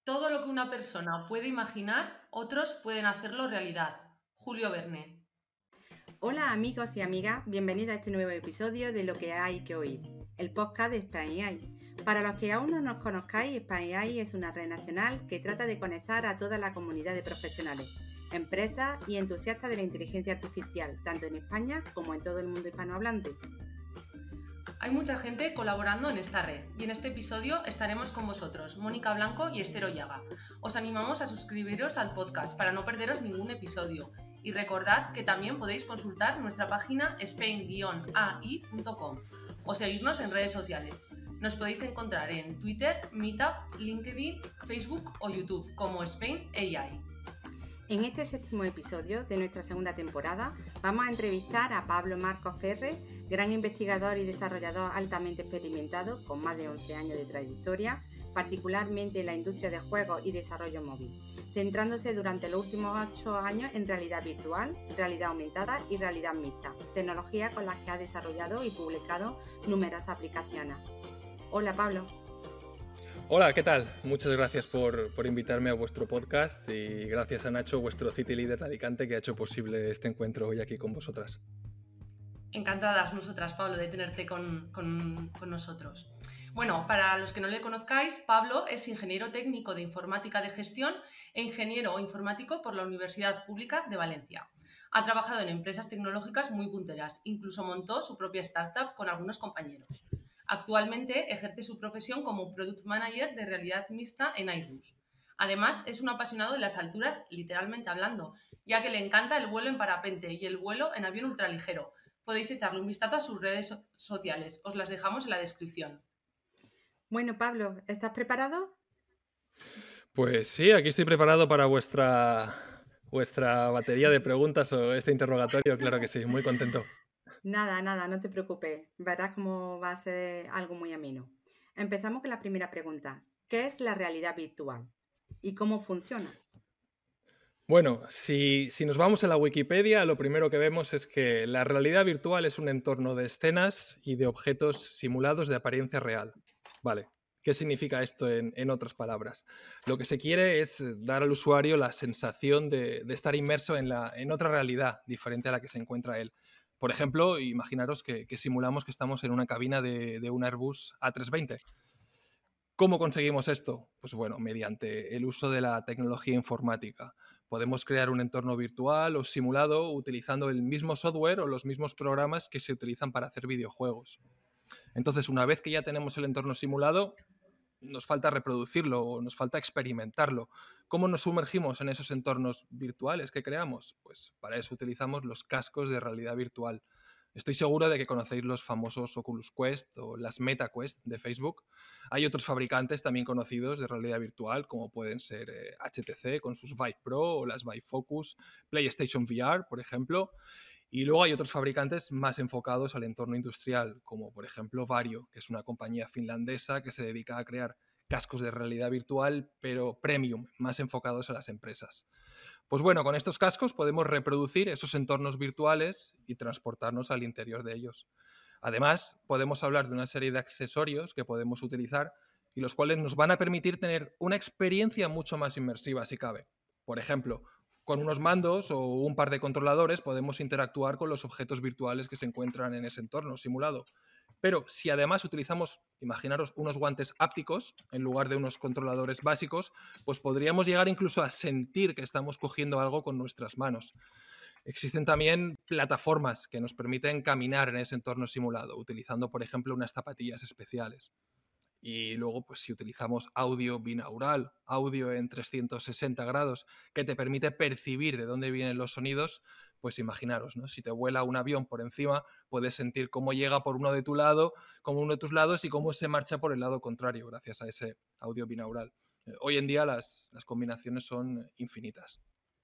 Todo lo que una persona puede imaginar, otros pueden hacerlo realidad. Julio Verne. Hola amigos y amigas, bienvenidos a este nuevo episodio de Lo que hay que oír, el podcast de Spain AI. Para los que aún no nos conozcáis, Spain AI es una red nacional que trata de conectar a toda la comunidad de profesionales, empresas y entusiastas de la inteligencia artificial, tanto en España como en todo el mundo hispanohablante. Hay mucha gente colaborando en esta red y en este episodio estaremos con vosotros, Mónica Blanco y Esther Ollaga. Os animamos a suscribiros al podcast para no perderos ningún episodio y recordad que también podéis consultar nuestra página spain-ai.com o seguirnos en redes sociales. Nos podéis encontrar en Twitter, Meetup, LinkedIn, Facebook o YouTube como Spain AI. En este séptimo episodio de nuestra segunda temporada vamos a entrevistar a Pablo Marcos Ferre, gran investigador y desarrollador altamente experimentado con más de 11 años de trayectoria, particularmente en la industria de juegos y desarrollo móvil, centrándose durante los últimos 8 años en realidad virtual, realidad aumentada y realidad mixta, tecnologías con las que ha desarrollado y publicado numerosas aplicaciones. Hola Pablo. Hola, ¿qué tal? Muchas gracias por invitarme a vuestro podcast y gracias a Nacho, vuestro City Leader de Alicante, que ha hecho posible este encuentro hoy aquí con vosotras. Encantadas nosotras, Pablo, de tenerte con nosotros. Bueno, para los que no le conozcáis, Pablo es ingeniero técnico de informática de gestión e ingeniero informático por la Universidad Pública de Valencia. Ha trabajado en empresas tecnológicas muy punteras, incluso montó su propia startup con algunos compañeros. Actualmente ejerce su profesión como Product Manager de realidad mixta en Airbus. Además, es un apasionado de las alturas, literalmente hablando, ya que le encanta el vuelo en parapente y el vuelo en avión ultraligero. Podéis echarle un vistazo a sus redes sociales, os las dejamos en la descripción. Bueno Pablo, ¿estás preparado? Pues sí, aquí estoy preparado para vuestra batería de preguntas o este interrogatorio, claro que sí, muy contento. Nada, no te preocupes. Verás cómo va a ser algo muy ameno. Empezamos con la primera pregunta. ¿Qué es la realidad virtual? ¿Y cómo funciona? Bueno, si nos vamos a la Wikipedia, lo primero que vemos es que la realidad virtual es un entorno de escenas y de objetos simulados de apariencia real. Vale, ¿qué significa esto en otras palabras? Lo que se quiere es dar al usuario la sensación de estar inmerso en otra realidad diferente a la que se encuentra él. Por ejemplo, imaginaros que simulamos que estamos en una cabina de un Airbus A320. ¿Cómo conseguimos esto? Pues bueno, mediante el uso de la tecnología informática. Podemos crear un entorno virtual o simulado utilizando el mismo software o los mismos programas que se utilizan para hacer videojuegos. Entonces, una vez que ya tenemos el entorno simulado, nos falta reproducirlo o nos falta experimentarlo. ¿Cómo nos sumergimos en esos entornos virtuales que creamos? Pues para eso utilizamos los cascos de realidad virtual. Estoy seguro de que conocéis los famosos Oculus Quest o las Meta Quest de Facebook. Hay otros fabricantes también conocidos de realidad virtual, como pueden ser HTC con sus Vive Pro o las Vive Focus, PlayStation VR, por ejemplo. Y luego hay otros fabricantes más enfocados al entorno industrial, como por ejemplo Vario, que es una compañía finlandesa que se dedica a crear cascos de realidad virtual, pero premium, más enfocados a las empresas. Pues bueno, con estos cascos podemos reproducir esos entornos virtuales y transportarnos al interior de ellos. Además, podemos hablar de una serie de accesorios que podemos utilizar y los cuales nos van a permitir tener una experiencia mucho más inmersiva, si cabe. Por ejemplo, con unos mandos o un par de controladores podemos interactuar con los objetos virtuales que se encuentran en ese entorno simulado. Pero si además utilizamos, imaginaros, unos guantes ápticos en lugar de unos controladores básicos, pues podríamos llegar incluso a sentir que estamos cogiendo algo con nuestras manos. Existen también plataformas que nos permiten caminar en ese entorno simulado, utilizando, por ejemplo, unas zapatillas especiales. Y luego, pues si utilizamos audio binaural, audio en 360 grados, que te permite percibir de dónde vienen los sonidos, pues imaginaros, ¿no? Si te vuela un avión por encima, puedes sentir cómo llega por uno de tu lado, como uno de tus lados y cómo se marcha por el lado contrario, gracias a ese audio binaural. Hoy en día las combinaciones son infinitas.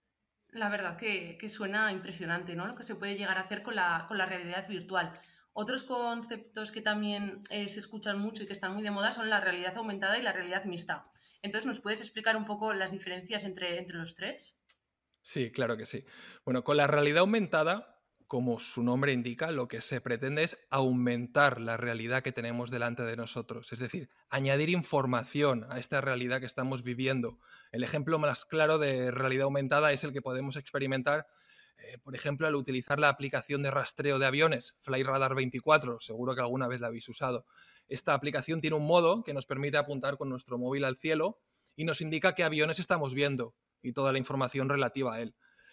La verdad que suena impresionante, ¿no? Lo que se puede llegar a hacer con la realidad virtual. Otros conceptos que también se escuchan mucho y que están muy de moda son la realidad aumentada y la realidad mixta. Entonces, ¿nos puedes explicar un poco las diferencias entre los tres? Sí, claro que sí. Bueno, con la realidad aumentada como su nombre indica, lo que se pretende es aumentar la realidad que tenemos delante de nosotros, es decir, añadir información a esta realidad que estamos viviendo. El ejemplo más claro de realidad aumentada es el que podemos experimentar, por ejemplo, al utilizar la aplicación de rastreo de aviones, FlightRadar 24, seguro que alguna vez la habéis usado. Esta aplicación tiene un modo que nos permite apuntar con nuestro móvil al cielo y nos indica qué aviones estamos viendo y toda la información relativa a él.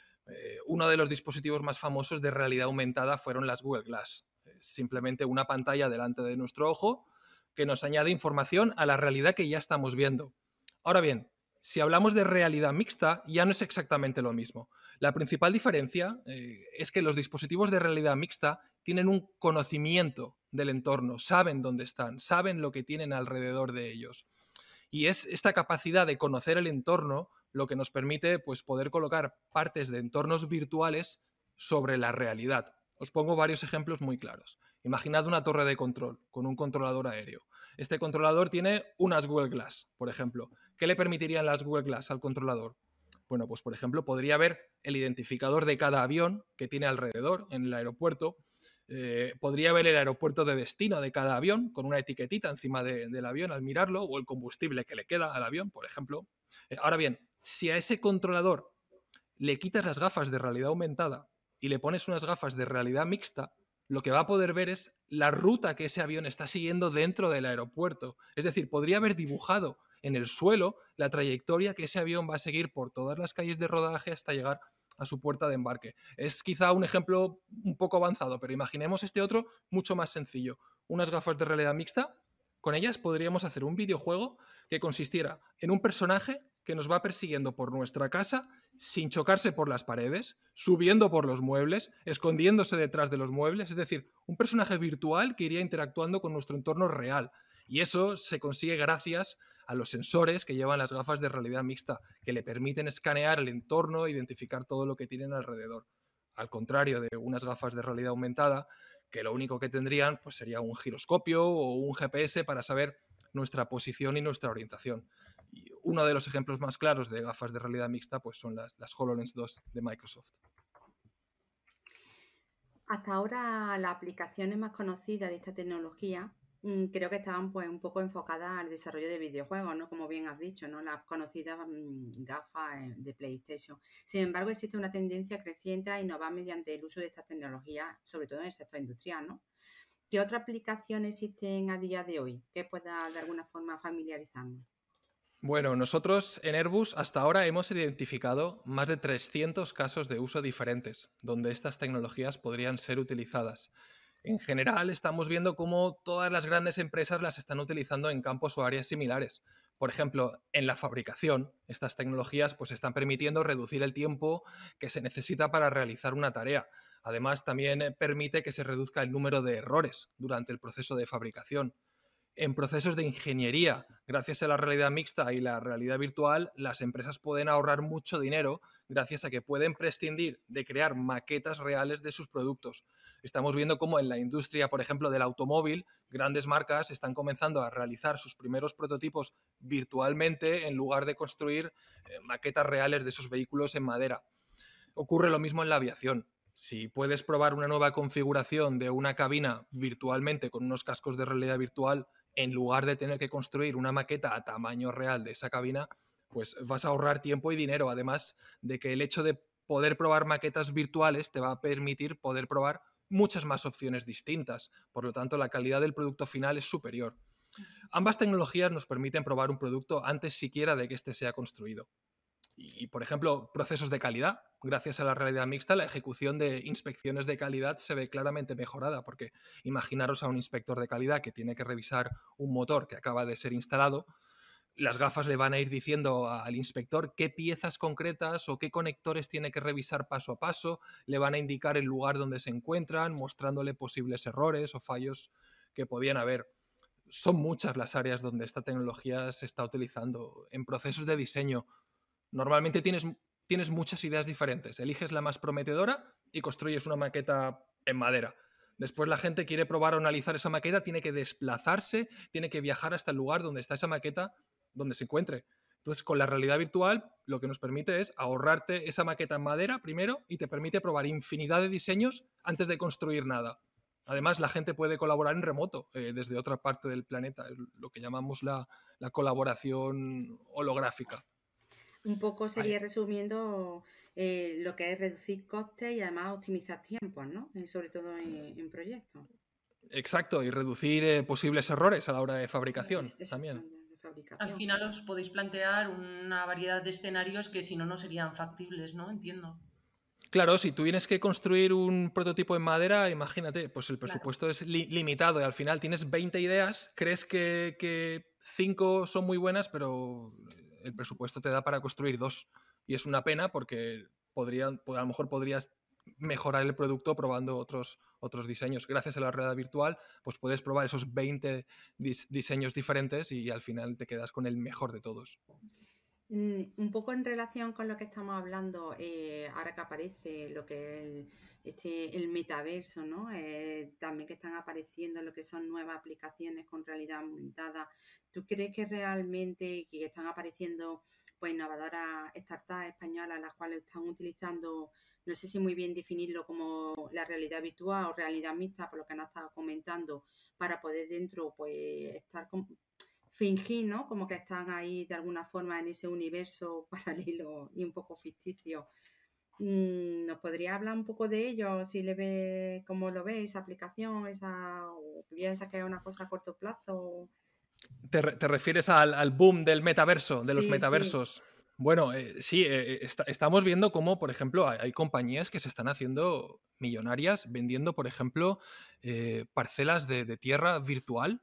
Uno de los dispositivos más famosos de realidad aumentada fueron las Google Glass. Simplemente una pantalla delante de nuestro ojo que nos añade información a la realidad que ya estamos viendo. Ahora bien, si hablamos de realidad mixta, ya no es exactamente lo mismo. La principal diferencia es que los dispositivos de realidad mixta tienen un conocimiento del entorno, saben dónde están, saben lo que tienen alrededor de ellos. Y es esta capacidad de conocer el entorno lo que nos permite pues, poder colocar partes de entornos virtuales sobre la realidad. Os pongo varios ejemplos muy claros. Imaginad una torre de control con un controlador aéreo. Este controlador tiene unas Google Glass, por ejemplo. ¿Qué le permitirían las Google Glass al controlador? Bueno, pues por ejemplo, podría ver el identificador de cada avión que tiene alrededor en el aeropuerto. Podría ver el aeropuerto de destino de cada avión con una etiquetita encima del avión al mirarlo, o el combustible que le queda al avión, por ejemplo. Ahora bien, si a ese controlador le quitas las gafas de realidad aumentada y le pones unas gafas de realidad mixta, lo que va a poder ver es la ruta que ese avión está siguiendo dentro del aeropuerto. Es decir, podría haber dibujado en el suelo la trayectoria que ese avión va a seguir por todas las calles de rodaje hasta llegar a su puerta de embarque. Es quizá un ejemplo un poco avanzado, pero imaginemos este otro mucho más sencillo. Unas gafas de realidad mixta, con ellas podríamos hacer un videojuego que consistiera en un personaje que nos va persiguiendo por nuestra casa sin chocarse por las paredes, subiendo por los muebles, escondiéndose detrás de los muebles, es decir, un personaje virtual que iría interactuando con nuestro entorno real. Y eso se consigue gracias a los sensores que llevan las gafas de realidad mixta, que le permiten escanear el entorno e identificar todo lo que tienen alrededor. Al contrario de unas gafas de realidad aumentada, que lo único que tendrían pues, sería un giroscopio o un GPS para saber nuestra posición y nuestra orientación. Y uno de los ejemplos más claros de gafas de realidad mixta pues, son las HoloLens 2 de Microsoft. Hasta ahora las aplicaciones más conocidas de esta tecnología creo que estaban pues un poco enfocadas al desarrollo de videojuegos, ¿no? Como bien has dicho, ¿no? Las conocidas gafas de PlayStation. Sin embargo, existe una tendencia creciente a innovar mediante el uso de estas tecnologías, sobre todo en el sector industrial, ¿no? ¿Qué otras aplicaciones existen a día de hoy que pueda de alguna forma familiarizarnos? Bueno, nosotros en Airbus hasta ahora hemos identificado más de 300 casos de uso diferentes, donde estas tecnologías podrían ser utilizadas. En general, estamos viendo cómo todas las grandes empresas las están utilizando en campos o áreas similares. Por ejemplo, en la fabricación, estas tecnologías pues, están permitiendo reducir el tiempo que se necesita para realizar una tarea. Además, también permite que se reduzca el número de errores durante el proceso de fabricación. En procesos de ingeniería, gracias a la realidad mixta y la realidad virtual, las empresas pueden ahorrar mucho dinero gracias a que pueden prescindir de crear maquetas reales de sus productos. Estamos viendo cómo en la industria, por ejemplo, del automóvil, grandes marcas están comenzando a realizar sus primeros prototipos virtualmente en lugar de construir maquetas reales de esos vehículos en madera. Ocurre lo mismo en la aviación. Si puedes probar una nueva configuración de una cabina virtualmente con unos cascos de realidad virtual, en lugar de tener que construir una maqueta a tamaño real de esa cabina, pues vas a ahorrar tiempo y dinero. Además de que el hecho de poder probar maquetas virtuales te va a permitir poder probar muchas más opciones distintas. Por lo tanto, la calidad del producto final es superior. Ambas tecnologías nos permiten probar un producto antes siquiera de que éste sea construido. Y, por ejemplo, procesos de calidad. Gracias a la realidad mixta, la ejecución de inspecciones de calidad se ve claramente mejorada, porque imaginaros a un inspector de calidad que tiene que revisar un motor que acaba de ser instalado. Las gafas le van a ir diciendo al inspector qué piezas concretas o qué conectores tiene que revisar paso a paso, le van a indicar el lugar donde se encuentran, mostrándole posibles errores o fallos que podían haber. Son muchas las áreas donde esta tecnología se está utilizando. En procesos de diseño, normalmente tienes muchas ideas diferentes. Eliges la más prometedora y construyes una maqueta en madera. Después la gente quiere probar o analizar esa maqueta, tiene que desplazarse, tiene que viajar hasta el lugar donde está esa maqueta, donde se encuentre. Entonces, con la realidad virtual, lo que nos permite es ahorrarte esa maqueta en madera primero y te permite probar infinidad de diseños antes de construir nada. Además, la gente puede colaborar en remoto desde otra parte del planeta, lo que llamamos la colaboración holográfica. Un poco sería Ahí. resumiendo lo que es reducir costes y además optimizar tiempos, ¿no? Sobre todo en proyectos. Exacto, y reducir posibles errores a la hora de fabricación Exacto, también. de Al fabricación. final os podéis plantear una variedad de escenarios que si no, no serían factibles, ¿no? Entiendo. Claro, si tú tienes que construir un prototipo en madera, imagínate, pues el Claro. presupuesto es limitado y al final tienes 20 ideas, crees que 5 son muy buenas, pero el presupuesto te da para construir 2. Y es una pena porque a lo mejor podrías mejorar el producto probando otros diseños. Gracias a la realidad virtual, pues puedes probar esos 20 diseños diferentes y al final te quedas con el mejor de todos. Un poco en relación con lo que estamos hablando, ahora que aparece lo que es el metaverso, ¿no? También que están apareciendo lo que son nuevas aplicaciones con realidad aumentada. ¿Tú crees que realmente que están apareciendo pues innovadoras startups españolas las cuales están utilizando, no sé si muy bien definirlo como la realidad virtual o realidad mixta, por lo que nos estado comentando, para poder dentro pues estar fingir, ¿no? Como que están ahí de alguna forma en ese universo paralelo y un poco ficticio. ¿Nos podría hablar un poco de ello? Si le ve, cómo lo ve esa aplicación, o piensa que es una cosa a corto plazo. ¿Te refieres al boom del metaverso, de los Sí, sí. metaversos? Bueno, sí, estamos viendo cómo, por ejemplo, hay compañías que se están haciendo millonarias vendiendo, por ejemplo, parcelas de tierra virtual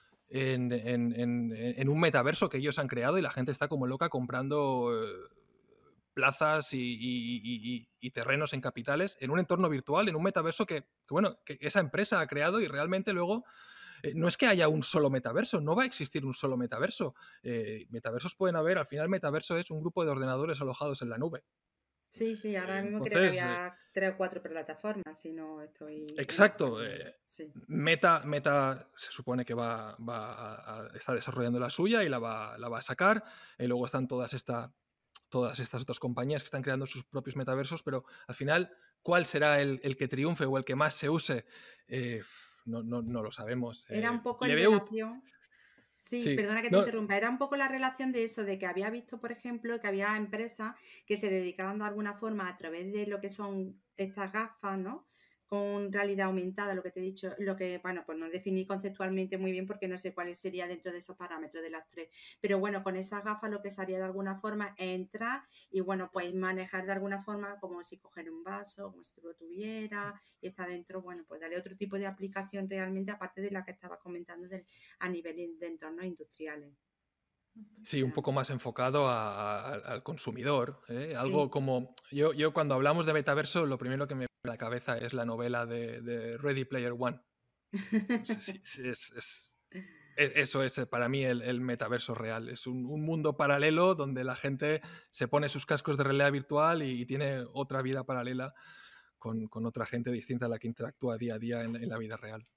en un metaverso que ellos han creado y la gente está como loca comprando plazas y terrenos en capitales en un entorno virtual, en un metaverso bueno, que esa empresa ha creado y realmente luego no es que haya un solo metaverso, no va a existir un solo metaverso. Metaversos pueden haber, al final metaverso es un grupo de ordenadores alojados en la nube. Sí, sí, ahora mismo creo que Entonces, había 3 o 4 plataformas, si no estoy exacto, equivocándome. Sí. Meta se supone que está desarrollando la suya y la va a sacar. Y luego están todas estas otras compañías que están creando sus propios metaversos, pero al final, ¿cuál será el que triunfe o el que más se use? No lo sabemos. Era un poco Le en veo... relación. Sí, Sí, perdona que te no, interrumpa. Era un poco la relación de eso, de que había visto, por ejemplo, que había empresas que se dedicaban de alguna forma a través de lo que son estas gafas, ¿no? Con realidad aumentada, lo que te he dicho, lo que, bueno, pues no definí conceptualmente muy bien porque no sé cuál sería dentro de esos parámetros de las tres. Pero bueno, con esas gafas lo que se haría de alguna forma es entrar y, bueno, pues manejar de alguna forma como si coger un vaso, como si tú lo tuvieras y está dentro, bueno, pues darle otro tipo de aplicación realmente, aparte de la que estaba comentando a nivel de entornos industriales. sí, un poco más enfocado al consumidor. Algo Sí, como. Yo cuando hablamos de metaverso, lo primero que me viene a la cabeza es la novela de Ready Player One. No sé si eso es para mí el metaverso real. Es un mundo paralelo donde la gente se pone sus cascos de realidad virtual y tiene otra vida paralela con otra gente distinta a la que interactúa día a día en la vida real.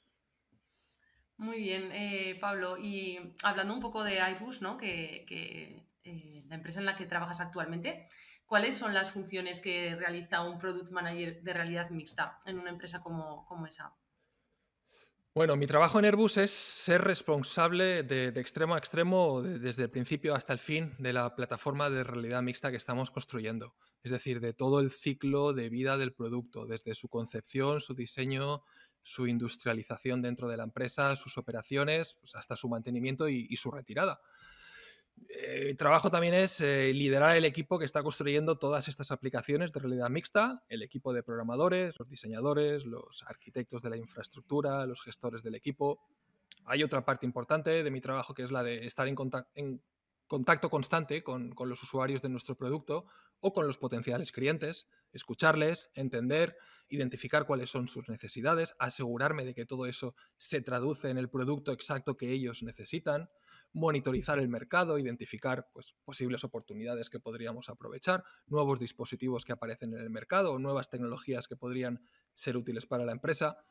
Muy bien, Pablo. Y hablando un poco de Airbus, ¿no? La empresa en la que trabajas actualmente, ¿cuáles son las funciones que realiza un Product Manager de realidad mixta en una empresa como esa? Bueno, mi trabajo en Airbus es ser responsable de extremo a extremo, desde el principio hasta el fin, de la plataforma de realidad mixta que estamos construyendo. Es decir, de todo el ciclo de vida del producto, desde su concepción, su diseño, su industrialización dentro de la empresa, sus operaciones, pues hasta su mantenimiento y su retirada. Mi trabajo también es liderar el equipo que está construyendo todas estas aplicaciones de realidad mixta, el equipo de programadores, los diseñadores, los arquitectos de la infraestructura, los gestores del equipo. Hay otra parte importante de mi trabajo que es la de estar en contacto constante con los usuarios de nuestro producto o con los potenciales clientes, escucharles, entender, identificar cuáles son sus necesidades, asegurarme de que todo eso se traduce en el producto exacto que ellos necesitan, monitorizar el mercado, identificar pues, posibles oportunidades que podríamos aprovechar, nuevos dispositivos que aparecen en el mercado o nuevas tecnologías que podrían ser útiles para la empresa.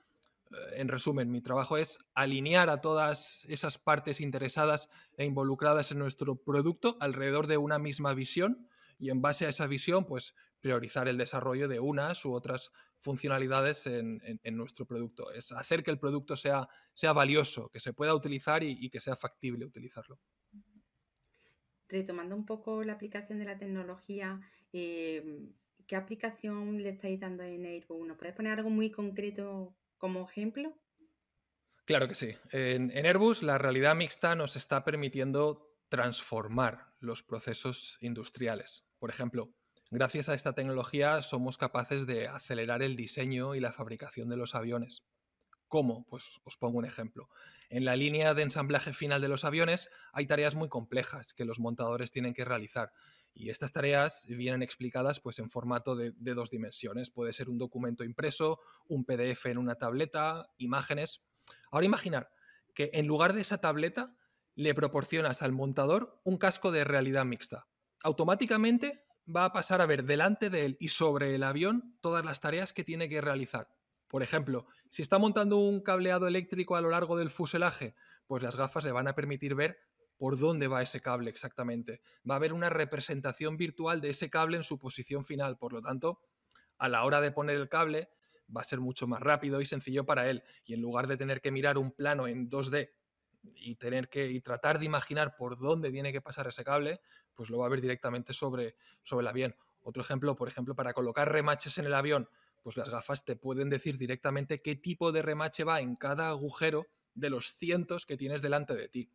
En resumen, mi trabajo es alinear a todas esas partes interesadas e involucradas en nuestro producto alrededor de una misma visión y en base a esa visión, pues priorizar el desarrollo de unas u otras funcionalidades en nuestro producto. Es hacer que el producto sea valioso, que se pueda utilizar y que sea factible utilizarlo. Retomando un poco la aplicación de la tecnología, ¿qué aplicación le estáis dando en Airbus? ¿Nos puedes poner algo muy concreto como ejemplo? Claro que sí. En Airbus la realidad mixta nos está permitiendo transformar los procesos industriales. Por ejemplo, gracias a esta tecnología somos capaces de acelerar el diseño y la fabricación de los aviones. ¿Cómo? Pues os pongo un ejemplo. En la línea de ensamblaje final de los aviones hay tareas muy complejas que los montadores tienen que realizar y estas tareas vienen explicadas pues, en formato de 2 dimensiones. Puede ser un documento impreso, un PDF en una tableta, imágenes. Ahora imaginar que en lugar de esa tableta le proporcionas al montador un casco de realidad mixta. Automáticamente va a pasar a ver delante de él y sobre el avión todas las tareas que tiene que realizar. Por ejemplo, si está montando un cableado eléctrico a lo largo del fuselaje, pues las gafas le van a permitir ver por dónde va ese cable exactamente. Va a haber una representación virtual de ese cable en su posición final. Por lo tanto, a la hora de poner el cable va a ser mucho más rápido y sencillo para él. Y en lugar de tener que mirar un plano en 2D y tratar de imaginar por dónde tiene que pasar ese cable, pues lo va a ver directamente sobre el avión. Otro ejemplo, por ejemplo, para colocar remaches en el avión, pues las gafas te pueden decir directamente qué tipo de remache va en cada agujero de los cientos que tienes delante de ti.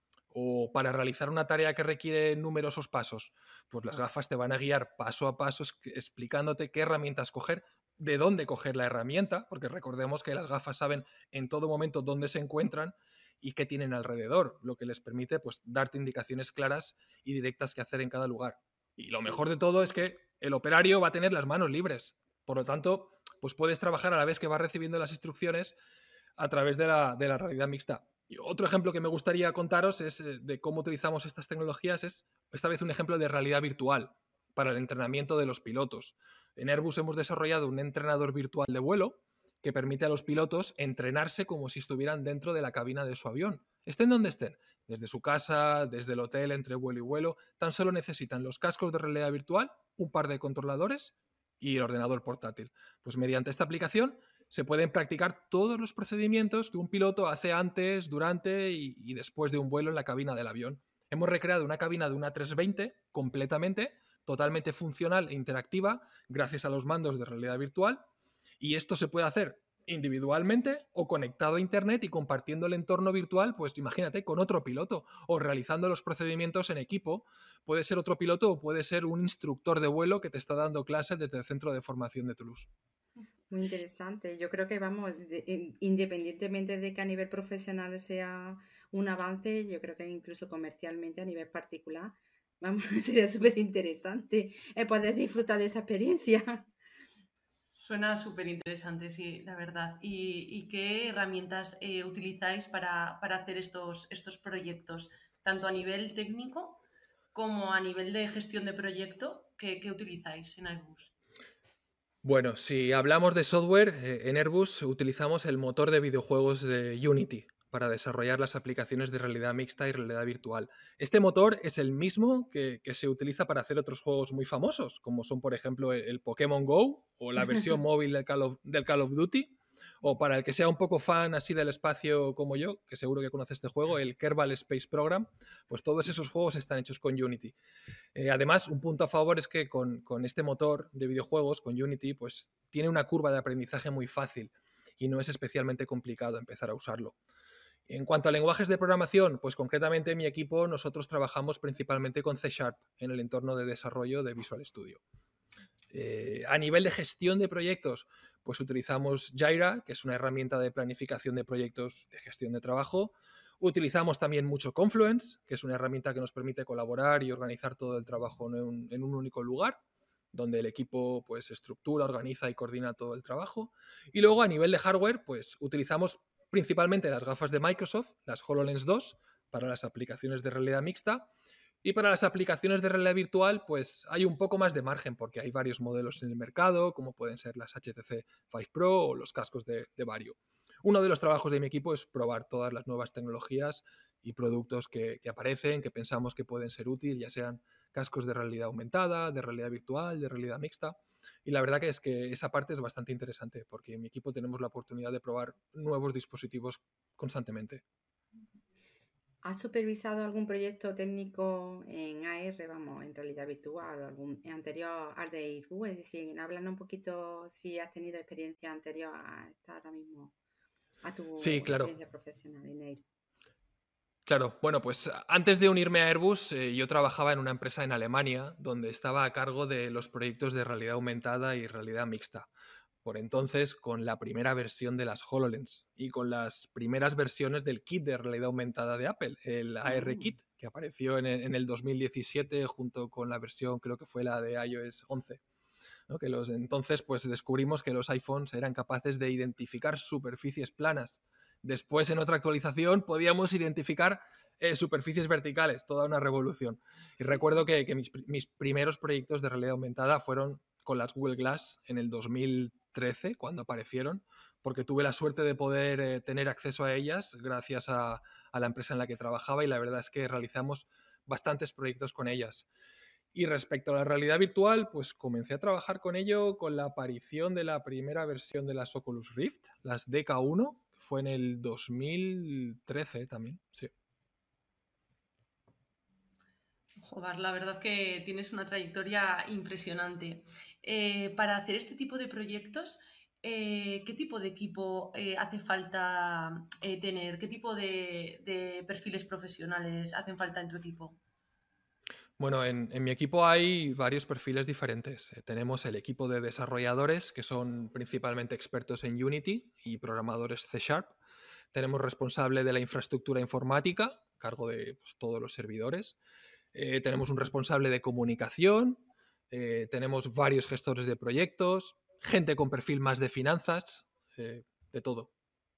O para realizar una tarea que requiere numerosos pasos, pues las gafas te van a guiar paso a paso explicándote qué herramientas coger, de dónde coger la herramienta, porque recordemos que las gafas saben en todo momento dónde se encuentran y qué tienen alrededor, lo que les permite pues, darte indicaciones claras y directas que hacer en cada lugar. Y lo mejor de todo es que el operario va a tener las manos libres. Por lo tanto, pues puedes trabajar a la vez que vas recibiendo las instrucciones a través de la realidad mixta. Y otro ejemplo que me gustaría contaros es de cómo utilizamos estas tecnologías, es esta vez un ejemplo de realidad virtual para el entrenamiento de los pilotos. En Airbus hemos desarrollado un entrenador virtual de vuelo que permite a los pilotos entrenarse como si estuvieran dentro de la cabina de su avión. Estén donde estén, desde su casa, desde el hotel, entre vuelo y vuelo, tan solo necesitan los cascos de realidad virtual, un par de controladores y el ordenador portátil. Pues mediante esta aplicación se pueden practicar todos los procedimientos que un piloto hace antes, durante y después de un vuelo en la cabina del avión. Hemos recreado una cabina de una 320 completamente, totalmente funcional e interactiva, gracias a los mandos de realidad virtual, y esto se puede hacer individualmente o conectado a internet y compartiendo el entorno virtual, pues imagínate, con otro piloto o realizando los procedimientos en equipo. Puede ser otro piloto o puede ser un instructor de vuelo que te está dando clases desde el Centro de Formación de Toulouse. Muy interesante. Yo creo que vamos, independientemente de que a nivel profesional sea un avance, yo creo que incluso comercialmente a nivel particular, vamos, sería súper interesante poder disfrutar de esa experiencia. Suena súper interesante, sí, la verdad. ¿Y qué herramientas utilizáis para hacer estos proyectos? Tanto a nivel técnico como a nivel de gestión de proyecto, ¿qué utilizáis en Airbus? Bueno, si hablamos de software, en Airbus utilizamos el motor de videojuegos de Unity para desarrollar las aplicaciones de realidad mixta y realidad virtual. Este motor es el mismo que se utiliza para hacer otros juegos muy famosos, como son, por ejemplo, el Pokémon Go o la versión móvil del Call of Duty, o para el que sea un poco fan así del espacio como yo, que seguro que conoce este juego, el Kerbal Space Program, pues todos esos juegos están hechos con Unity. Además, un punto a favor es que con este motor de videojuegos, con Unity, pues tiene una curva de aprendizaje muy fácil y no es especialmente complicado empezar a usarlo. En cuanto a lenguajes de programación, pues concretamente en mi equipo nosotros trabajamos principalmente con C# en el entorno de desarrollo de Visual Studio. A nivel de gestión de proyectos, pues utilizamos Jira, que es una herramienta de planificación de proyectos de gestión de trabajo. Utilizamos también mucho Confluence, que es una herramienta que nos permite colaborar y organizar todo el trabajo en un único lugar, donde el equipo pues estructura, organiza y coordina todo el trabajo. Y luego a nivel de hardware, pues utilizamos principalmente las gafas de Microsoft, las HoloLens 2, para las aplicaciones de realidad mixta. Y para las aplicaciones de realidad virtual, pues hay un poco más de margen, porque hay varios modelos en el mercado, como pueden ser las HTC Vive Pro o los cascos de Vario. uno de los trabajos de mi equipo es probar todas las nuevas tecnologías y productos que aparecen, que pensamos que pueden ser útiles, ya sean cascos de realidad aumentada, de realidad virtual, de realidad mixta. Y la verdad que es que esa parte es bastante interesante porque en mi equipo tenemos la oportunidad de probar nuevos dispositivos constantemente. ¿Has supervisado algún proyecto técnico en AR, vamos, en realidad virtual, o algún anterior al de Airbus? Es decir, hablando un poquito si has tenido experiencia anterior a esta ahora mismo, a Sí, tu claro. experiencia profesional en Airbus. Claro, bueno, pues antes de unirme a Airbus, yo trabajaba en una empresa en Alemania donde estaba a cargo de los proyectos de realidad aumentada y realidad mixta. Por entonces, con la primera versión de las HoloLens y con las primeras versiones del kit de realidad aumentada de Apple, el AR Kit, que apareció en el 2017 junto con la versión, creo que fue la de iOS 11. ¿No? Que entonces pues descubrimos que los iPhones eran capaces de identificar superficies planas. Después, en otra actualización, podíamos identificar superficies verticales, toda una revolución. Y recuerdo que mis primeros proyectos de realidad aumentada fueron con las Google Glass en el 2013, cuando aparecieron, porque tuve la suerte de poder tener acceso a ellas gracias a la empresa en la que trabajaba, y la verdad es que realizamos bastantes proyectos con ellas. Y respecto a la realidad virtual, pues comencé a trabajar con ello con la aparición de la primera versión de las Oculus Rift, las DK1, que fue en el 2013 también, sí. Joder, la verdad que tienes una trayectoria impresionante. Para hacer este tipo de proyectos, ¿qué tipo de equipo hace falta tener? ¿Qué tipo de perfiles profesionales hacen falta en tu equipo? Bueno, en mi equipo hay varios perfiles diferentes. Tenemos el equipo de desarrolladores, que son principalmente expertos en Unity y programadores C Sharp. Tenemos responsable de la infraestructura informática, cargo de pues, todos los servidores. Tenemos un responsable de comunicación. Tenemos varios gestores de proyectos, gente con perfil más de finanzas, de todo.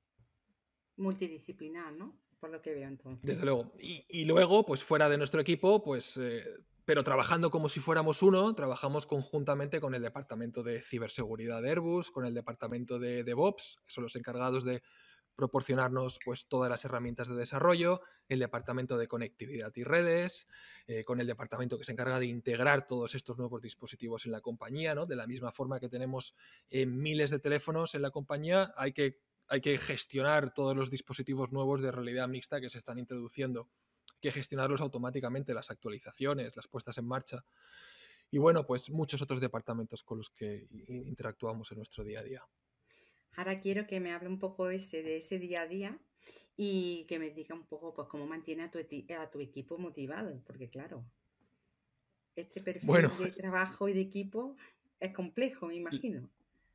Multidisciplinar, ¿no? Por lo que veo entonces. Desde luego. Y luego, pues fuera de nuestro equipo, pues, pero trabajando como si fuéramos uno, trabajamos conjuntamente con el departamento de ciberseguridad de Airbus, con el departamento de DevOps, que son los encargados de proporcionarnos pues, todas las herramientas de desarrollo, el departamento de conectividad y redes, con el departamento que se encarga de integrar todos estos nuevos dispositivos en la compañía, ¿no? De la misma forma que tenemos miles de teléfonos en la compañía, hay que gestionar todos los dispositivos nuevos de realidad mixta que se están introduciendo. Hay que gestionarlos automáticamente, las actualizaciones, las puestas en marcha. Y bueno, pues muchos otros departamentos con los que interactuamos en nuestro día a día. Ahora quiero que me hable un poco de ese día a día y que me diga un poco pues cómo mantiene a tu equipo motivado, porque claro, este Bueno, perfil de trabajo y de equipo es complejo, me imagino.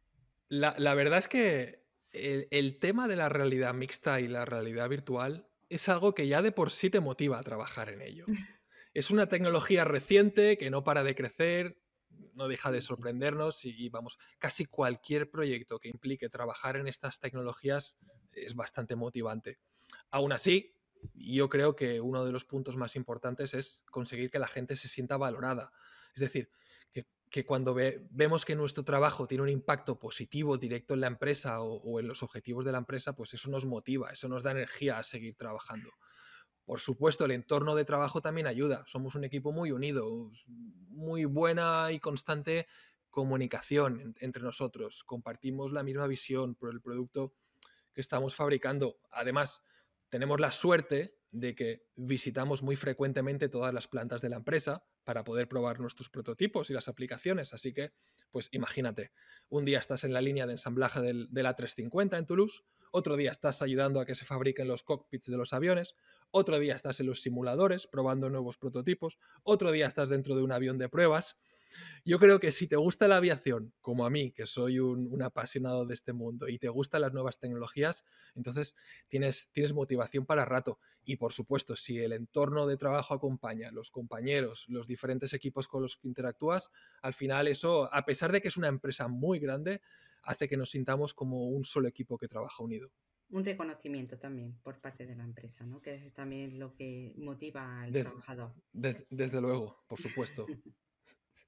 la verdad es que el tema de la realidad mixta y la realidad virtual es algo que ya de por sí te motiva a trabajar en ello. Es una tecnología reciente que no para de crecer, no deja de Sí, sí. sorprendernos y vamos, casi cualquier proyecto que implique trabajar en estas tecnologías es bastante motivante. Aún así, yo creo que uno de los puntos más importantes es conseguir que la gente se sienta valorada. Es decir, que cuando vemos que nuestro trabajo tiene un impacto positivo directo en la empresa o en los objetivos de la empresa, pues eso nos motiva, eso nos da energía a seguir trabajando. Por supuesto, el entorno de trabajo también ayuda. Somos un equipo muy unido, muy buena y constante comunicación entre nosotros. Compartimos la misma visión por el producto que estamos fabricando. Además, tenemos la suerte de que visitamos muy frecuentemente todas las plantas de la empresa para poder probar nuestros prototipos y las aplicaciones. Así que, pues imagínate, un día estás en la línea de ensamblaje del A350 en Toulouse, otro día estás ayudando a que se fabriquen los cockpits de los aviones, otro día estás en los simuladores probando nuevos prototipos, otro día estás dentro de un avión de pruebas. Yo creo que si te gusta la aviación, como a mí, que soy un apasionado de este mundo, y te gustan las nuevas tecnologías, entonces tienes motivación para rato. Y por supuesto, si el entorno de trabajo acompaña, los compañeros, los diferentes equipos con los que interactúas, al final eso, a pesar de que es una empresa muy grande, hace que nos sintamos como un solo equipo que trabaja unido. Un reconocimiento también por parte de la empresa, ¿no? Que es también lo que motiva al Des- trabajador. desde luego, por supuesto.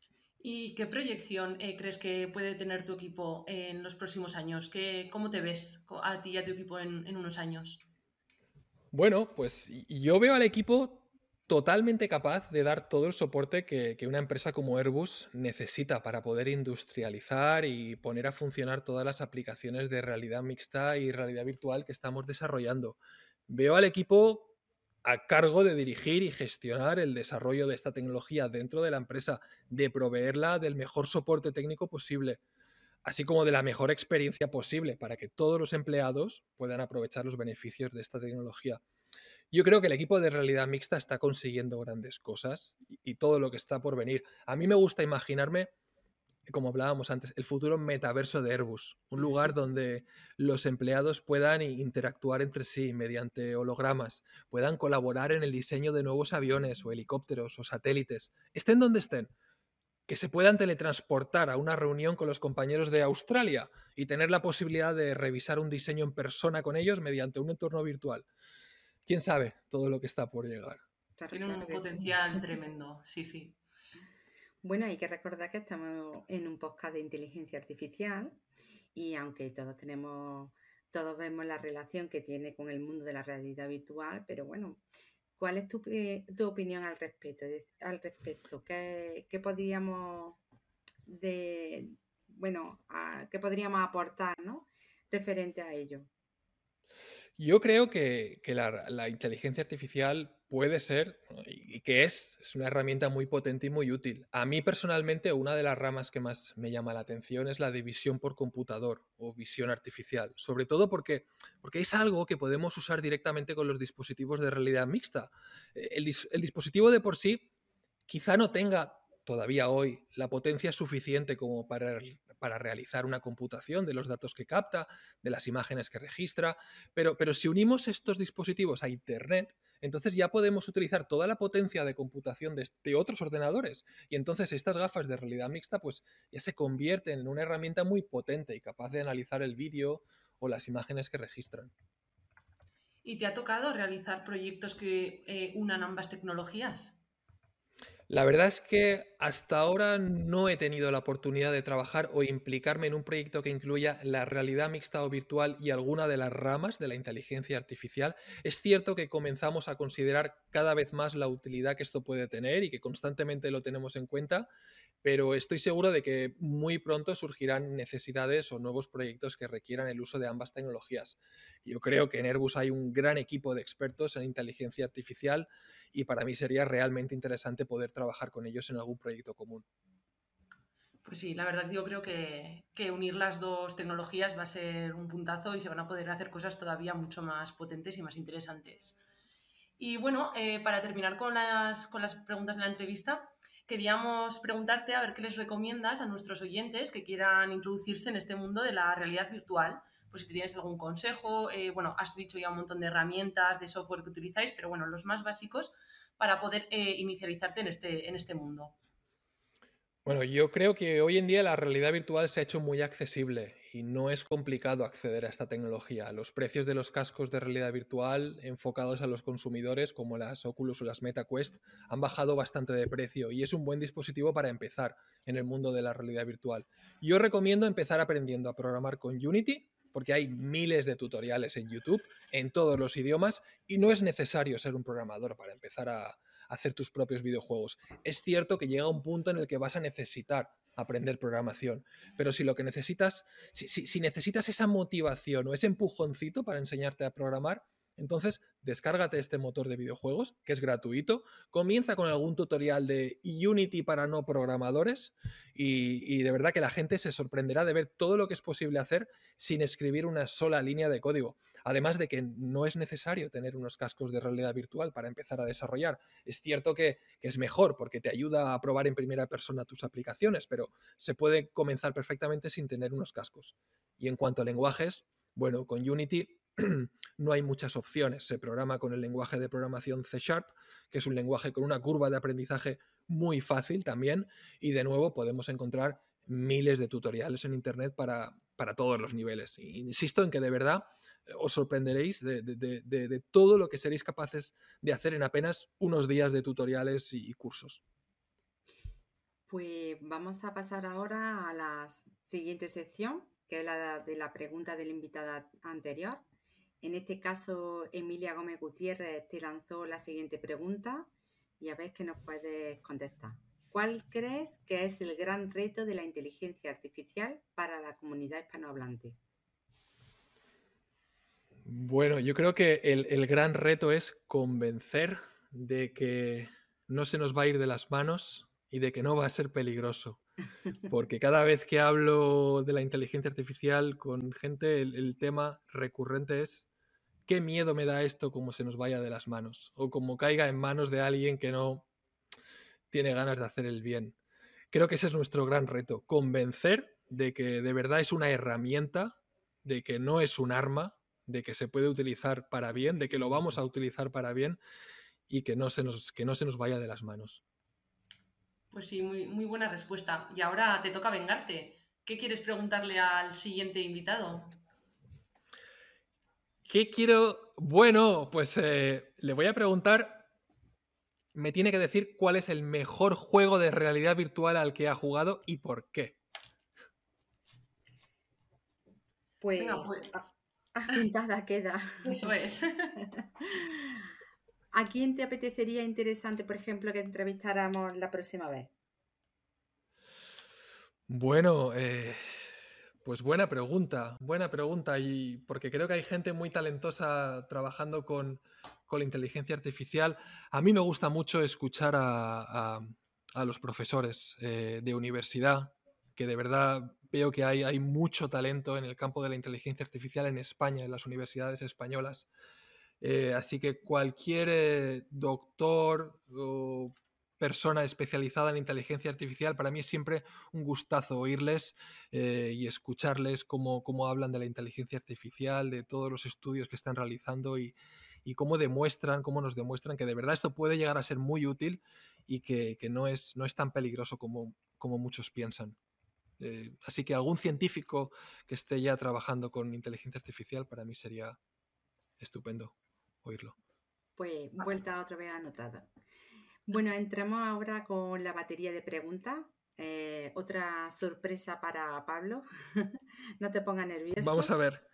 ¿Y qué proyección crees que puede tener tu equipo en los próximos años? ¿Cómo te ves a ti y a tu equipo en unos años? Bueno, pues yo veo al equipo totalmente capaz de dar todo el soporte que una empresa como Airbus necesita para poder industrializar y poner a funcionar todas las aplicaciones de realidad mixta y realidad virtual que estamos desarrollando. Veo al equipo a cargo de dirigir y gestionar el desarrollo de esta tecnología dentro de la empresa, de proveerla del mejor soporte técnico posible, así como de la mejor experiencia posible para que todos los empleados puedan aprovechar los beneficios de esta tecnología. Yo creo que el equipo de realidad mixta está consiguiendo grandes cosas y todo lo que está por venir. A mí me gusta imaginarme, como hablábamos antes, el futuro metaverso de Airbus, un lugar donde los empleados puedan interactuar entre sí mediante hologramas, puedan colaborar en el diseño de nuevos aviones o helicópteros o satélites, estén donde estén, que se puedan teletransportar a una reunión con los compañeros de Australia y tener la posibilidad de revisar un diseño en persona con ellos mediante un entorno virtual. ¿Quién sabe todo lo que está por llegar? Claro, Tiene claro un que sí. potencial tremendo, sí, sí. Bueno, hay que recordar que estamos en un podcast de inteligencia artificial y aunque todos vemos la relación que tiene con el mundo de la realidad virtual, pero bueno, ¿cuál es tu opinión al respecto? ¿Qué podríamos qué podríamos aportar, ¿no? Referente a ello. Yo creo que la inteligencia artificial puede ser, ¿no? Y que es una herramienta muy potente y muy útil. A mí personalmente, una de las ramas que más me llama la atención es la de visión por computador o visión artificial, sobre todo porque es algo que podemos usar directamente con los dispositivos de realidad mixta. El dispositivo de por sí quizá no tenga todavía hoy la potencia suficiente como para realizar una computación de los datos que capta, de las imágenes que registra, pero si unimos estos dispositivos a Internet, entonces ya podemos utilizar toda la potencia de computación de otros ordenadores. Y entonces estas gafas de realidad mixta pues ya se convierten en una herramienta muy potente y capaz de analizar el vídeo o las imágenes que registran. ¿Y te ha tocado realizar proyectos que unan ambas tecnologías? La verdad es que hasta ahora no he tenido la oportunidad de trabajar o implicarme en un proyecto que incluya la realidad mixta o virtual y alguna de las ramas de la inteligencia artificial. Es cierto que comenzamos a considerar cada vez más la utilidad que esto puede tener y que constantemente lo tenemos en cuenta, pero estoy seguro de que muy pronto surgirán necesidades o nuevos proyectos que requieran el uso de ambas tecnologías. Yo creo que en Airbus hay un gran equipo de expertos en inteligencia artificial y para mí sería realmente interesante poder trabajar con ellos en algún proyecto común. Pues sí, la verdad yo creo que unir las dos tecnologías va a ser un puntazo y se van a poder hacer cosas todavía mucho más potentes y más interesantes. Y bueno, para terminar con las preguntas de la entrevista, queríamos preguntarte a ver qué les recomiendas a nuestros oyentes que quieran introducirse en este mundo de la realidad virtual. Pues si tienes algún consejo, bueno, has dicho ya un montón de herramientas, de software que utilizáis, pero bueno, los más básicos para poder inicializarte en este mundo. Bueno, yo creo que hoy en día la realidad virtual se ha hecho muy accesible y no es complicado acceder a esta tecnología. Los precios de los cascos de realidad virtual enfocados a los consumidores, como las Oculus o las MetaQuest, han bajado bastante de precio y es un buen dispositivo para empezar en el mundo de la realidad virtual. Yo recomiendo empezar aprendiendo a programar con Unity, porque hay miles de tutoriales en YouTube en todos los idiomas y no es necesario ser un programador para empezar a hacer tus propios videojuegos. Es cierto que llega un punto en el que vas a necesitar aprender programación, pero si lo que necesitas, si necesitas esa motivación o ese empujoncito para enseñarte a programar, entonces descárgate este motor de videojuegos, que es gratuito, comienza con algún tutorial de Unity para no programadores y de verdad que la gente se sorprenderá de ver todo lo que es posible hacer sin escribir una sola línea de código. Además de que no es necesario tener unos cascos de realidad virtual para empezar a desarrollar. Es cierto que es mejor porque te ayuda a probar en primera persona tus aplicaciones, pero se puede comenzar perfectamente sin tener unos cascos. Y en cuanto a lenguajes, bueno, con Unity no hay muchas opciones. Se programa con el lenguaje de programación C#, que es un lenguaje con una curva de aprendizaje muy fácil también, y de nuevo podemos encontrar miles de tutoriales en Internet para todos los niveles. Insisto en que de verdad os sorprenderéis de todo lo que seréis capaces de hacer en apenas unos días de tutoriales y cursos. Pues vamos a pasar ahora a la siguiente sección, que es la de la pregunta de la invitada anterior. En este caso, Emilia Gómez Gutiérrez te lanzó la siguiente pregunta y a ver qué nos puedes contestar. ¿Cuál crees que es el gran reto de la inteligencia artificial para la comunidad hispanohablante? Bueno, yo creo que el gran reto es convencer de que no se nos va a ir de las manos y de que no va a ser peligroso. Porque cada vez que hablo de la inteligencia artificial con gente, el tema recurrente es qué miedo me da esto como se nos vaya de las manos o como caiga en manos de alguien que no tiene ganas de hacer el bien. Creo que ese es nuestro gran reto, convencer de que de verdad es una herramienta, de que no es un arma, de que se puede utilizar para bien, de que lo vamos a utilizar para bien y que no se nos vaya de las manos. Pues sí, muy, muy buena respuesta. Y ahora te toca vengarte. ¿Qué quieres preguntarle al siguiente invitado? ¿Qué quiero? Bueno, pues le voy a preguntar, me tiene que decir cuál es el mejor juego de realidad virtual al que ha jugado y por qué. Pues Venga, pues. apuntada queda. Eso es. ¿A quién te apetecería interesante, por ejemplo, que entrevistáramos la próxima vez? Bueno, pues buena pregunta, y porque creo que hay gente muy talentosa trabajando con la inteligencia artificial. A mí me gusta mucho escuchar a los profesores de universidad, que de verdad veo que hay mucho talento en el campo de la inteligencia artificial en España, en las universidades españolas. Así que cualquier doctor o persona especializada en inteligencia artificial, para mí es siempre un gustazo oírles y escucharles cómo hablan de la inteligencia artificial, de todos los estudios que están realizando y cómo nos demuestran que de verdad esto puede llegar a ser muy útil y que no es tan peligroso como muchos piensan. Así que algún científico que esté ya trabajando con inteligencia artificial para mí sería estupendo oírlo. Pues vuelta otra vez anotada. Bueno, entramos ahora con la batería de preguntas. Otra sorpresa para Pablo. No te pongas nervioso. Vamos a ver.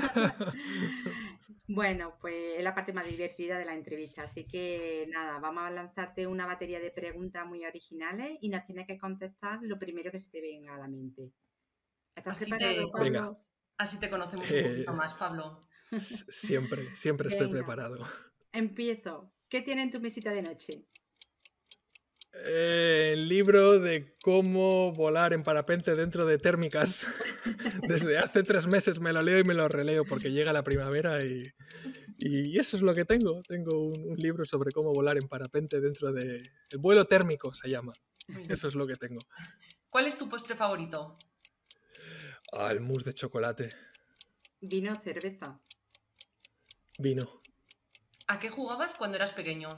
Bueno, pues es la parte más divertida de la entrevista. Así que nada, vamos a lanzarte una batería de preguntas muy originales y nos tienes que contestar lo primero que se te venga a la mente. ¿Estás preparado, Pablo? Venga. Así te conocemos un poquito más, Pablo. Siempre estoy preparado. Empiezo. ¿Qué tiene en tu mesita de noche? El libro de cómo volar en parapente dentro de térmicas. Desde hace 3 meses me lo leo y me lo releo porque llega la primavera y eso es lo que tengo. Tengo un libro sobre cómo volar en parapente dentro de... El vuelo térmico se llama. Eso es lo que tengo. ¿Cuál es tu postre favorito? El mousse de chocolate. ¿Vino o cerveza? Vino. ¿A qué jugabas cuando eras pequeño?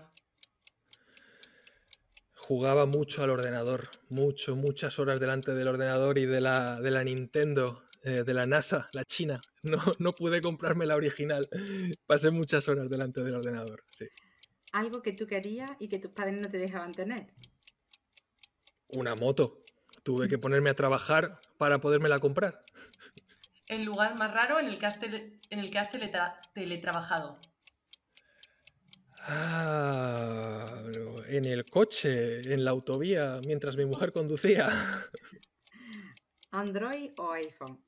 Jugaba mucho al ordenador, muchas horas delante del ordenador y de la Nintendo, de la NASA, la china. No pude comprarme la original. Pasé muchas horas delante del ordenador, sí. Algo que tú querías y que tus padres no te dejaban tener. Una moto. Tuve que ponerme a trabajar para podérmela comprar. ¿El lugar más raro en el que has teletrabajado? En el coche, en la autovía, mientras mi mujer conducía. ¿Android o iPhone?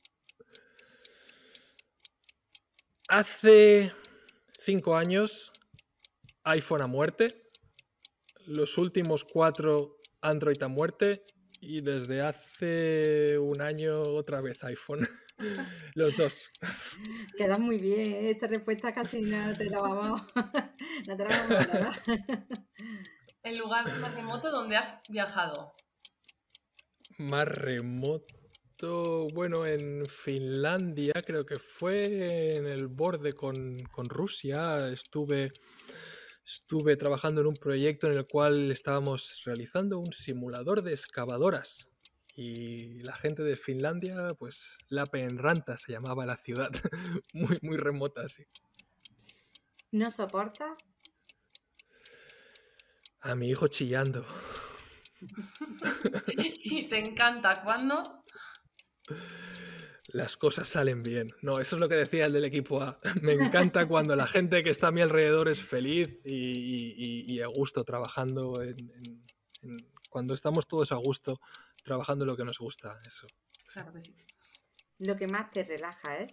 Hace 5 años, iPhone a muerte. Los últimos 4, Android a muerte. Y desde hace un año, otra vez iPhone. Los dos. Queda muy bien. Esa respuesta casi no te la vamos a dar. ¿El lugar más remoto donde has viajado? Más remoto, bueno, en Finlandia, creo que fue en el borde con Rusia. Estuve trabajando en un proyecto en el cual estábamos realizando un simulador de excavadoras. Y la gente de Finlandia, pues Lappeenranta se llamaba la ciudad, muy remota, sí. ¿No soporta? A mi hijo chillando. ¿Te encanta cuando? Las cosas salen bien. No, eso es lo que decía el del equipo A. Me encanta cuando la gente que está a mi alrededor es feliz y a gusto trabajando cuando estamos todos a gusto trabajando lo que nos gusta. Eso. Claro que sí. Lo que más te relaja es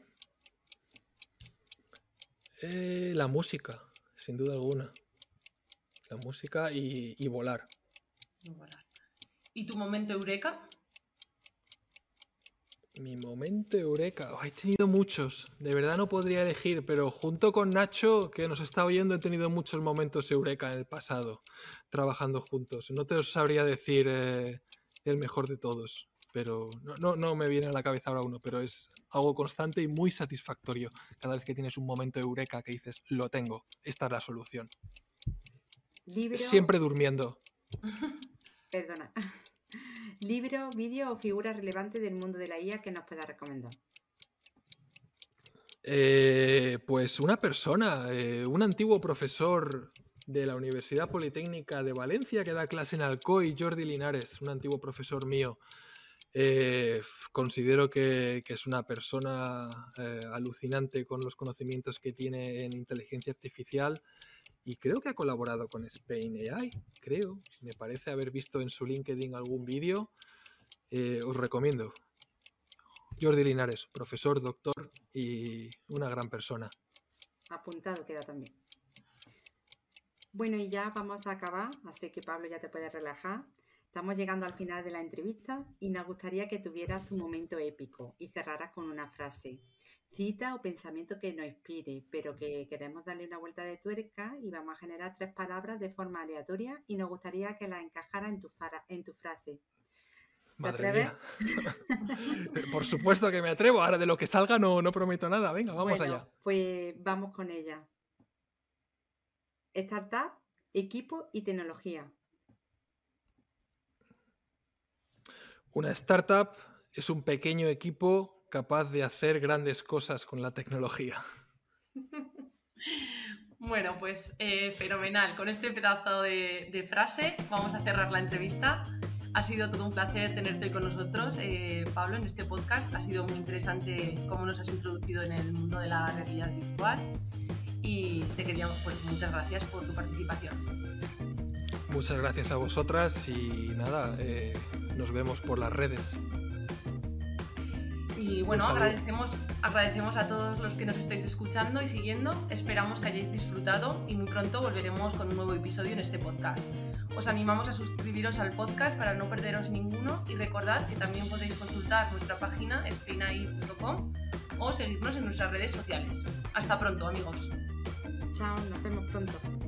La música, sin duda alguna. La música y volar. ¿Y tu momento eureka? Mi momento eureka. He tenido muchos. De verdad no podría elegir, pero junto con Nacho, que nos está oyendo, he tenido muchos momentos eureka en el pasado, trabajando juntos. No te sabría decir el mejor de todos, pero no me viene a la cabeza ahora uno, pero es algo constante y muy satisfactorio cada vez que tienes un momento eureka que dices, lo tengo, esta es la solución. libro. Siempre durmiendo. Perdona. Libro, vídeo o figura relevante del mundo de la IA que nos pueda recomendar. Pues una persona, un antiguo profesor de la Universidad Politécnica de Valencia que da clase en Alcoy, Jordi Linares, un antiguo profesor mío. Considero que es una persona alucinante con los conocimientos que tiene en inteligencia artificial y creo que ha colaborado con Spain AI, creo. Me parece haber visto en su LinkedIn algún vídeo. Os recomiendo. Jordi Linares, profesor, doctor y una gran persona. Apuntado queda también. Bueno, y ya vamos a acabar, así que Pablo ya te puedes relajar. Estamos llegando al final de la entrevista y nos gustaría que tuvieras tu momento épico y cerraras con una frase, cita o pensamiento que nos inspire, pero que queremos darle una vuelta de tuerca y vamos a generar 3 palabras de forma aleatoria y nos gustaría que las encajara en tu frase. ¿Te atreves? Por supuesto que me atrevo. Ahora de lo que salga no prometo nada. Venga, vamos allá. Pues vamos con ella. Startup, equipo y tecnología. Una startup es un pequeño equipo capaz de hacer grandes cosas con la tecnología. Bueno, pues fenomenal. Con este pedazo de frase vamos a cerrar la entrevista. Ha sido todo un placer tenerte hoy con nosotros, Pablo, en este podcast. Ha sido muy interesante cómo nos has introducido en el mundo de la realidad virtual y te queríamos, pues muchas gracias por tu participación. Muchas gracias a vosotras y nada, nos vemos por las redes. Y bueno, agradecemos a todos los que nos estáis escuchando y siguiendo. Esperamos que hayáis disfrutado y muy pronto volveremos con un nuevo episodio en este podcast. Os animamos a suscribiros al podcast para no perderos ninguno y recordad que también podéis consultar nuestra página spainai.com o seguirnos en nuestras redes sociales. Hasta pronto, amigos. Chao, nos vemos pronto.